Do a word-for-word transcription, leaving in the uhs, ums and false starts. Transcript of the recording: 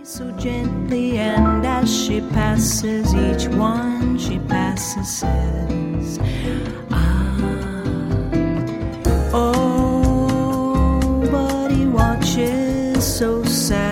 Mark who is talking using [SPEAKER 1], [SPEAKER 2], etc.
[SPEAKER 1] So gently, and as she passes, each one she passes says, ah, oh, but he watches so sad.